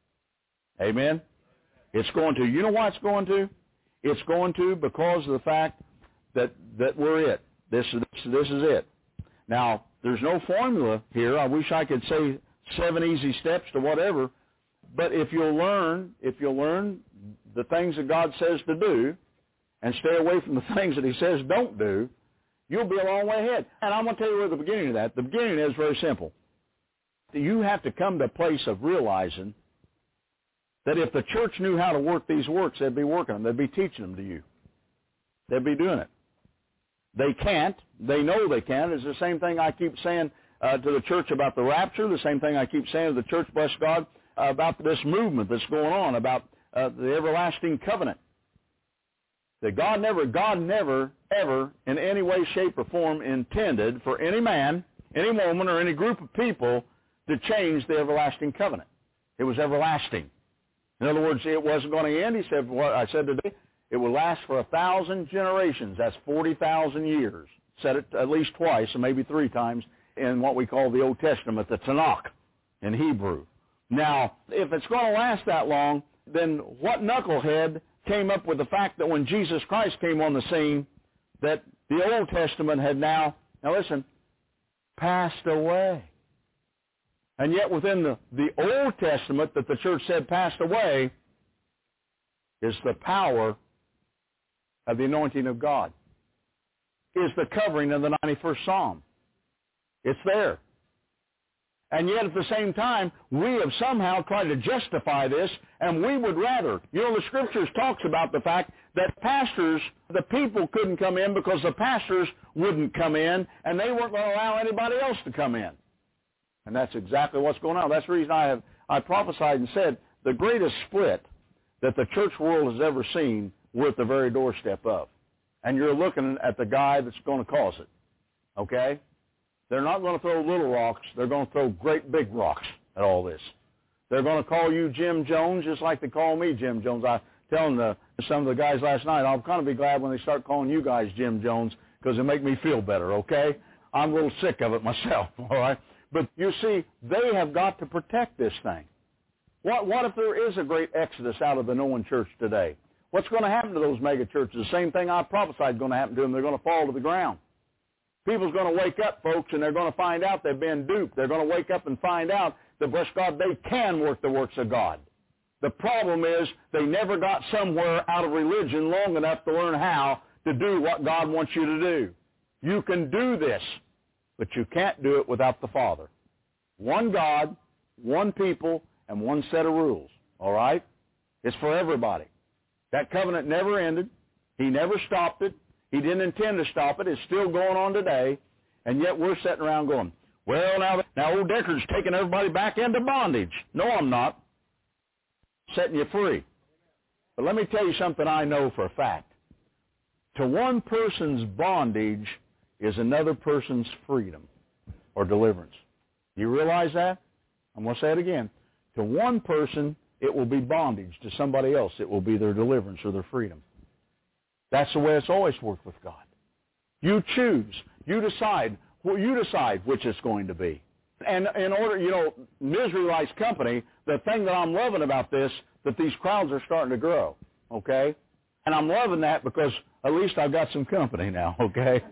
S4: Amen? It's going to. You know why it's going to? It's going to because of the fact that, that we're it. This is, this is it. Now, there's no formula here. I wish I could say seven easy steps to whatever. But if you'll learn, if you'll learn the things that God says to do and stay away from the things that he says don't do, you'll be a long way ahead. And I'm going to tell you where the beginning of that. The beginning is very simple. You have to come to a place of realizing that if the church knew how to work these works, they'd be working them. They'd be teaching them to you. They'd be doing it. They can't. They know they can't. It's the same thing I keep saying uh, to the church about the rapture, the same thing I keep saying to the church, bless God, uh, about this movement that's going on, about uh, the everlasting covenant. That God never, God never, ever, in any way, shape, or form intended for any man, any woman, or any group of people to change the everlasting covenant. It was everlasting. In other words, it wasn't going to end. He said, what I said today, it will last for a thousand generations. That's forty thousand years. Said it at least twice, and maybe three times, in what we call the Old Testament, the Tanakh in Hebrew. Now, if it's going to last that long, then what knucklehead came up with the fact that when Jesus Christ came on the scene, that the Old Testament had now, now listen, passed away. And yet within the, the Old Testament that the church said passed away is the power of the anointing of God. is the covering of the ninety-first Psalm. It's there. And yet at the same time, we have somehow tried to justify this, and we would rather. You know, the Scriptures talks about the fact that pastors, the people couldn't come in because the pastors wouldn't come in, and they weren't going to allow anybody else to come in. And that's exactly what's going on. That's the reason I have I prophesied and said the greatest split that the church world has ever seen, we're at the very doorstep of. And you're looking at the guy that's going to cause it. Okay? They're not going to throw little rocks. They're going to throw great big rocks at all this. They're going to call you Jim Jones just like they call me Jim Jones. I was telling the, some of the guys last night, I'll kind of be glad when they start calling you guys Jim Jones because it make me feel better, okay? I'm a little sick of it myself, all right? But you see, they have got to protect this thing. What, what if there is a great exodus out of the known church today? What's going to happen to those mega churches? The same thing I prophesied is going to happen to them. They're going to fall to the ground. People's going to wake up, folks, and they're going to find out they've been duped. They're going to wake up and find out that, bless God, they can work the works of God. The problem is they never got somewhere out of religion long enough to learn how to do what God wants you to do. You can do this, but you can't do it without the Father. One God, one people, and one set of rules, all right? It's for everybody. That covenant never ended. He never stopped it. He didn't intend to stop it. It's still going on today, and yet we're sitting around going, well, now, now old Deckard's taking everybody back into bondage. No, I'm not. Setting you free. But let me tell you something I know for a fact. To one person's bondage is another person's freedom or deliverance. You realize that? I'm going to say it again. To one person, it will be bondage. To somebody else, it will be their deliverance or their freedom. That's the way it's always worked with God. You choose. You decide. Well, you decide which it's going to be. And in order, you know, misery likes company. The thing that I'm loving about this, that these crowds are starting to grow, okay? And I'm loving that because at least I've got some company now, okay?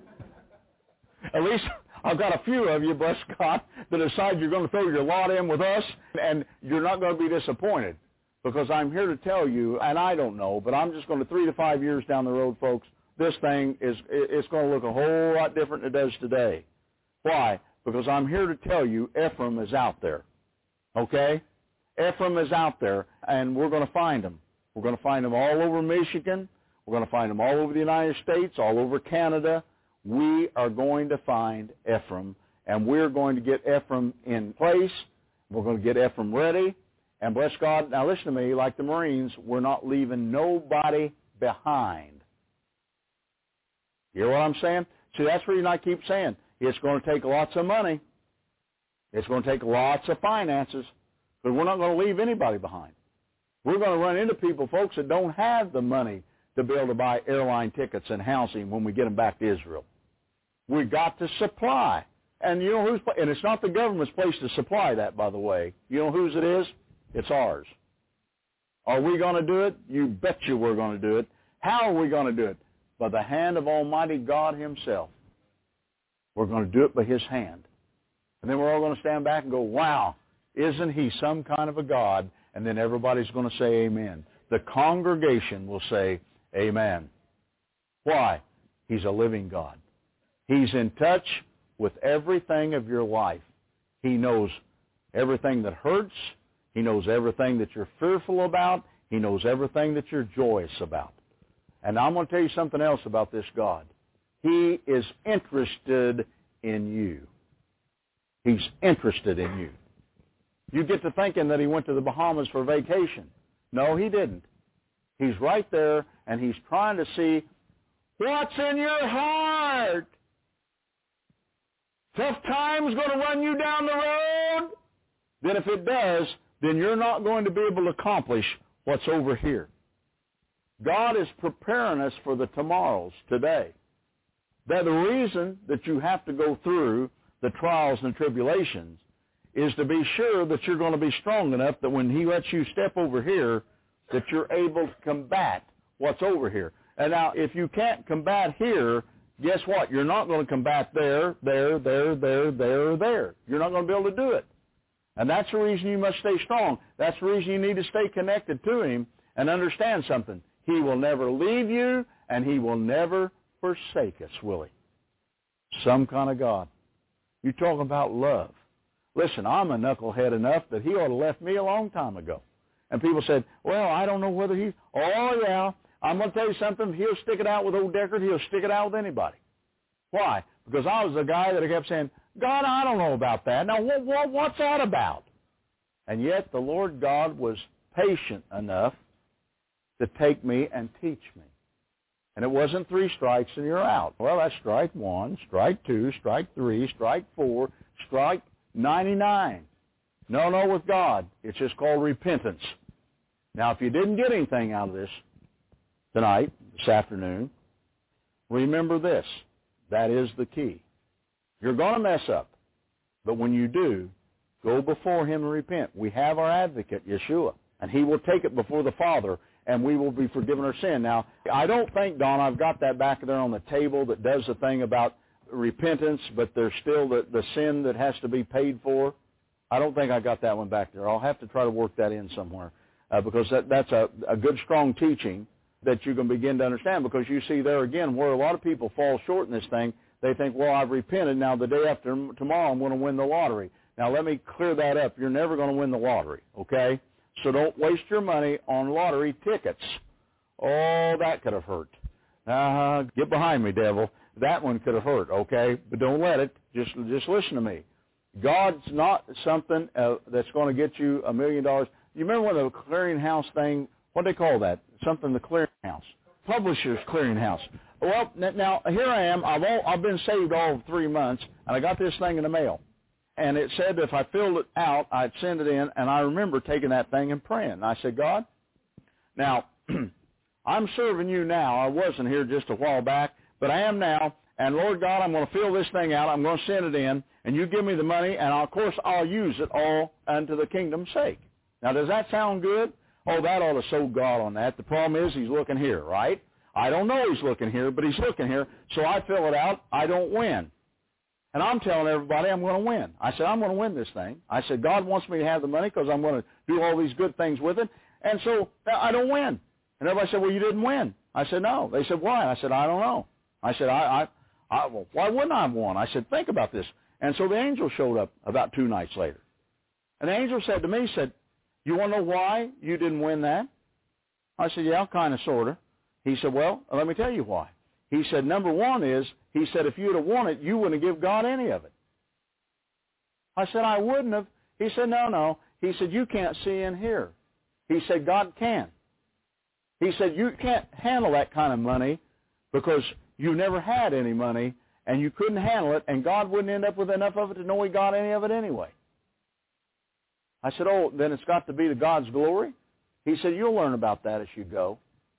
S4: At least I've got a few of you, bless God, that decide you're going to throw your lot in with us, and you're not going to be disappointed. Because I'm here to tell you, and I don't know, but I'm just going to three to five years down the road, folks, this thing is it's going to look a whole lot different than it does today. Why? Because I'm here to tell you Ephraim is out there, okay? Ephraim is out there, and we're going to find him. We're going to find him all over Michigan. We're going to find him all over the United States, all over Canada. We are going to find Ephraim, and we're going to get Ephraim in place. We're going to get Ephraim ready. And bless God, now listen to me, like the Marines, we're not leaving nobody behind. You hear what I'm saying? See, that's the reason I keep saying it's going to take lots of money. It's going to take lots of finances, but we're not going to leave anybody behind. We're going to run into people, folks, that don't have the money to be able to buy airline tickets and housing when we get them back to Israel. We've got to supply. And you know who's, and it's not the government's place to supply that, by the way. You know whose it is? It's ours. Are we going to do it? You bet you we're going to do it. How are we going to do it? By the hand of Almighty God himself. We're going to do it by his hand. And then we're all going to stand back and go, wow, isn't he some kind of a God? And then everybody's going to say amen. The congregation will say amen. Why? He's a living God. He's in touch with everything of your life. He knows everything that hurts. He knows everything that you're fearful about. He knows everything that you're joyous about. And I'm going to tell you something else about this God. He is interested in you. He's interested in you. You get to thinking that he went to the Bahamas for vacation. No, he didn't. He's right there, and he's trying to see what's in your heart. Tough times going to run you down the road? Then if it does, then you're not going to be able to accomplish what's over here. God is preparing us for the tomorrows today. That the reason that you have to go through the trials and tribulations is to be sure that you're going to be strong enough that when he lets you step over here, that you're able to combat what's over here. And now, if you can't combat here, guess what? You're not going to combat there, there, there, there, there, or there. You're not going to be able to do it. And that's the reason you must stay strong. That's the reason you need to stay connected to him and understand something. He will never leave you, and he will never forsake us, will he? some kind of God. You're talking about love. Listen, I'm a knucklehead enough that he ought to have left me a long time ago. And people said, well, I don't know whether he, oh, yeah, I'm going to tell you something. He'll stick it out with old Deckard. He'll stick it out with anybody. Why? Because I was the guy that kept saying, God, I don't know about that. Now, what, what, what's that about? And yet the Lord God was patient enough to take me and teach me. And it wasn't three strikes and you're out. Well, that's strike one, strike two, strike three, strike four, strike ninety-nine. No, no, with God, it's just called repentance. Now, if you didn't get anything out of this tonight, this afternoon, remember this. That is the key. You're going to mess up, but when you do, go before him and repent. We have our advocate, Yeshua, and he will take it before the Father, and we will be forgiven our sin. Now, I don't think, Don, I've got that back there on the table that does the thing about repentance, but there's still the, the sin that has to be paid for. I don't think I got that one back there. I'll have to try to work that in somewhere uh, because that, that's a, a good, strong teaching that you can begin to understand, because you see there again where a lot of people fall short in this thing. They think, well, I've repented. Now the day after tomorrow I'm going to win the lottery. Now let me clear that up. You're never going to win the lottery, okay? So don't waste your money on lottery tickets. Oh, that could have hurt. Uh, get behind me, devil. That one could have hurt, okay? But don't let it. Just just listen to me. God's not something uh, that's going to get you a million dollars. You remember when the clearinghouse thing, what do they call that? Something, the clearinghouse. Publisher's clearinghouse. Well, now, here I am. I've, all, I've been saved all of three months, and I got this thing in the mail. And it said if I filled it out, I'd send it in, and I remember taking that thing and praying. And I said, God, now, I'm serving you now. I wasn't here just a while back, but I am now. And, Lord God, I'm going to fill this thing out. I'm going to send it in, and you give me the money, and, of course, I'll use it all unto the kingdom's sake. Now, does that sound good? Oh, that ought to sow God on that. The problem is he's looking here, right? I don't know he's looking here, but he's looking here. So I fill it out. I don't win. And I'm telling everybody I'm going to win. I said, I'm going to win this thing. I said, God wants me to have the money because I'm going to do all these good things with it. And so I don't win. And everybody said, well, you didn't win. I said, no. They said, why? I said, I don't know. I said, I, I, I well, why wouldn't I have won? I said, think about this. And so the angel showed up about two nights later. And the angel said to me, he said, you want to know why you didn't win that? I said, yeah, kind of, sort of. He said, well, let me tell you why. He said, number one is, he said, if you'd have won it, you wouldn't give God any of it. I said, I wouldn't have. He said, no, no. He said, you can't see in here. He said, God can. He said, you can't handle that kind of money because you never had any money and you couldn't handle it, and God wouldn't end up with enough of it to know he got any of it anyway. I said, oh, then it's got to be to God's glory? He said, you'll learn about that as you go.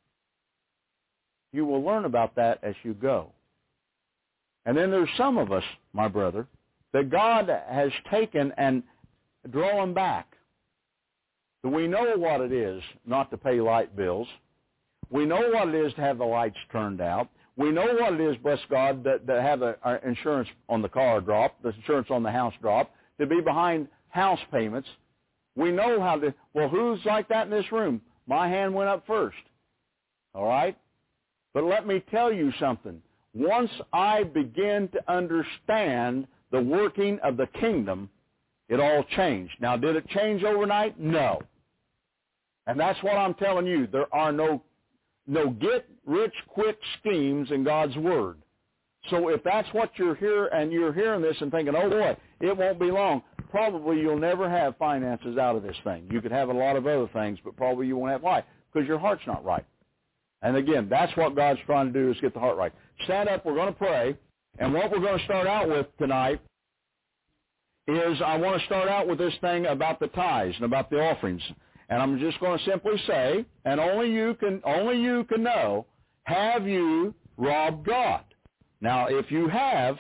S4: You will learn about that as you go. And then there's some of us, my brother, that God has taken and drawn back. We know what it is not to pay light bills. We know what it is to have the lights turned out. We know what it is, bless God, to, to have the our insurance on the car drop, the insurance on the house drop, to be behind house payments. We know how to, well, who's like that in this room? My hand went up first. All right? But let me tell you something. Once I begin to understand the working of the kingdom, it all changed. Now, did it change overnight? No. And that's what I'm telling you. There are no no get-rich-quick schemes in God's Word. So if that's what you're here and you're hearing this and thinking, oh, boy, it won't be long, probably you'll never have finances out of this thing. You could have a lot of other things, but probably you won't have. Why? Because your heart's not right. And again, that's what God's trying to do, is get the heart right. Stand up. We're going to pray. And what we're going to start out with tonight is I want to start out with this thing about the tithes and about the offerings. And I'm just going to simply say, and only you can only you can know, have you robbed God? Now, if you have,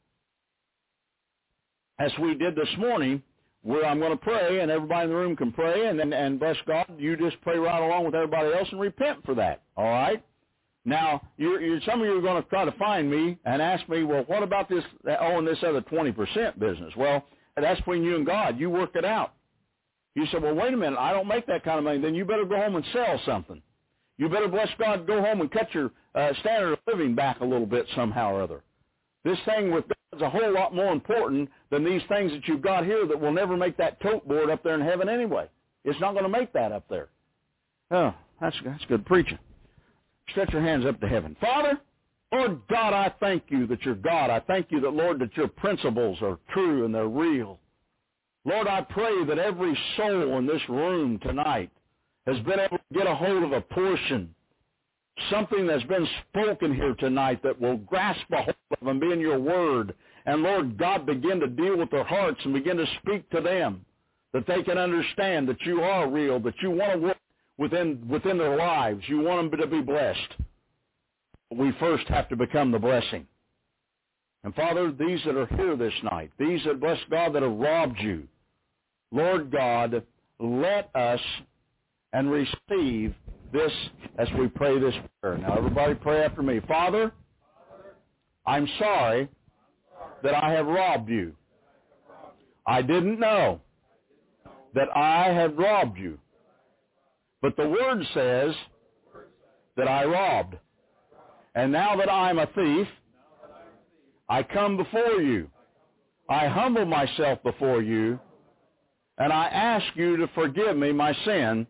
S4: as we did this morning, where I'm going to pray, and everybody in the room can pray, and, and, and bless God, you just pray right along with everybody else and repent for that, all right? Now, you're, you're, some of you are going to try to find me and ask me, well, what about this, oh, and this other twenty percent business? Well, that's between you and God. You work it out. You say, well, wait a minute, I don't make that kind of money. Then you better go home and sell something. You better, bless God, go home and cut your uh, standard of living back a little bit somehow or other. This thing with God's a whole lot more important than these things that you've got here that will never make that tote board up there in heaven anyway. It's not going to make that up there. Oh, that's, that's good preaching. Stretch your hands up to heaven. Father, Lord God, I thank you that you're God. I thank you that, Lord, that your principles are true and they're real. Lord, I pray that every soul in this room tonight has been able to get a hold of a portion, something that's been spoken here tonight that will grasp a hold of and be in your word. And, Lord God, begin to deal with their hearts and begin to speak to them, that they can understand that you are real, that you want to work within, within their lives. You want them to be blessed. But we first have to become the blessing. And, Father, these that are here this night, these that, bless God, that have robbed you, Lord God, let us and receive this as we pray this prayer. Now, everybody pray after me. Father, I'm sorry that I have robbed you. I didn't know that I had robbed you. But the Word says that I robbed. And now that I'm a thief, I come before you. I humble myself before you, and I ask you to forgive me my sin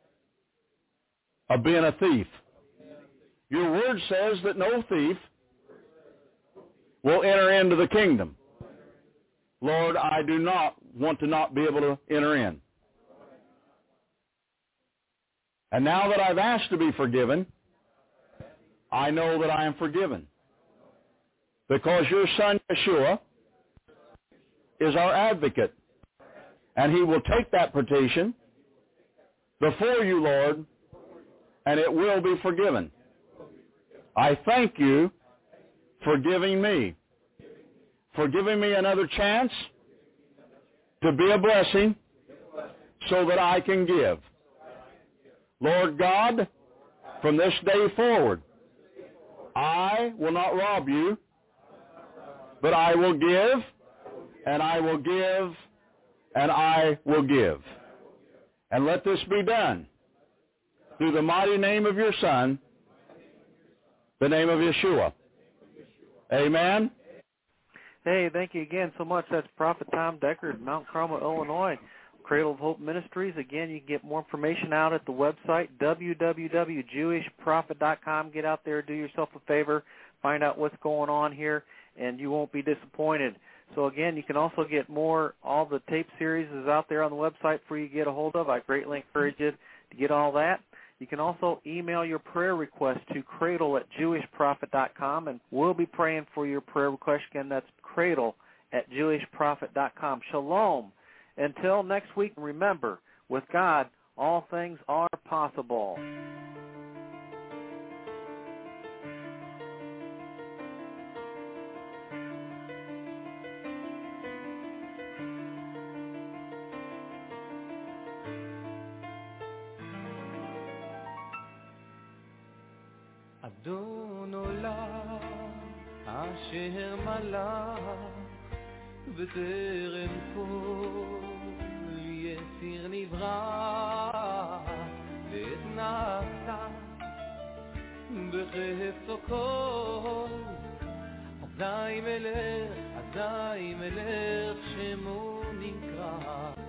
S4: of being a thief. Your Word says that no thief will enter into the kingdom. Lord, I do not want to not be able to enter in. And now that I've asked to be forgiven, I know that I am forgiven. Because your Son, Yeshua, is our advocate. And he will take that petition before you, Lord, and it will be forgiven. I thank you for giving me, for giving me another chance to be a blessing so that I can give. Lord God, from this day forward, I will not rob you, but I will give, and I will give, and I will give. And let this be done through the mighty name of your Son, the name of Yeshua. Amen.
S3: Hey, thank you again so much. That's Prophet Tom Deckard, Mount Carmel, Illinois, Cradle of Hope Ministries. Again, you can get more information out at the website, w w w dot jewish prophet dot com. Get out there, do yourself a favor, find out what's going on here, and you won't be disappointed. So, again, you can also get more. All the tape series is out there on the website for you to get a hold of. I greatly encourage you to get all that. You can also email your prayer request to cradle at jewish prophet dot com, and we'll be praying for your prayer request. Again, that's cradle at jewish prophet dot com. Shalom. Until next week, remember, with God, all things are possible.
S5: אדון עולם אשר מלך בטרם כל יציר נברא ואת נעשה בחפצו כל אזי מלך אזי מלך שמו נקרא